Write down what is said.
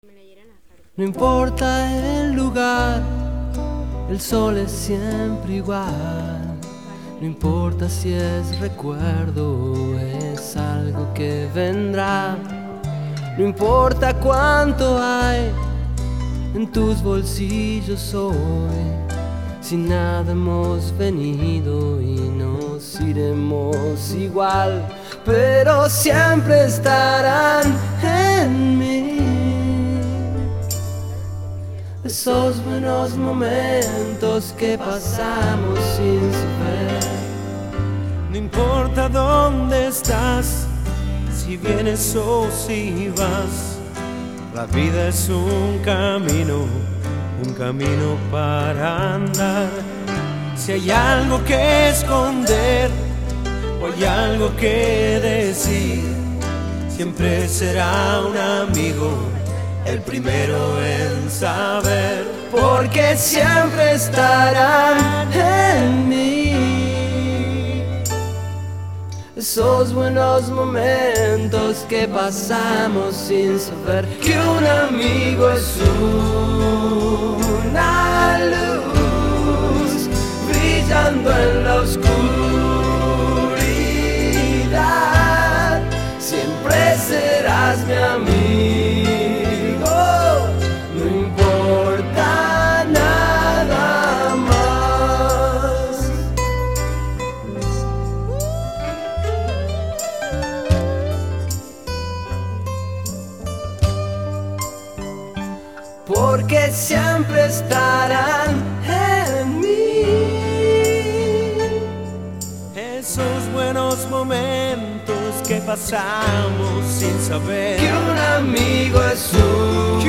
No importa el lugar, el sol es siempre igual. No importa si es recuerdo o es algo que vendrá. No importa cuánto hay en tus bolsillos hoy. Si nada hemos venido y nos iremos igual, pero siempre estarán en mí esos buenos momentos que pasamos sin saber. No importa dónde estás, si vienes o si vas, la vida es un camino para andar. Si hay algo que esconder o hay algo que decir, siempre será un amigo el primero en saber, porque siempre estarán en mí esos buenos momentos que pasamos sin saber que un amigo es una luz brillando en la oscuridad. Siempre serás mi amigo, no importa nada más. Porque siempre estarán en mí esos buenos momentos que pasamos sin saber que un amigo es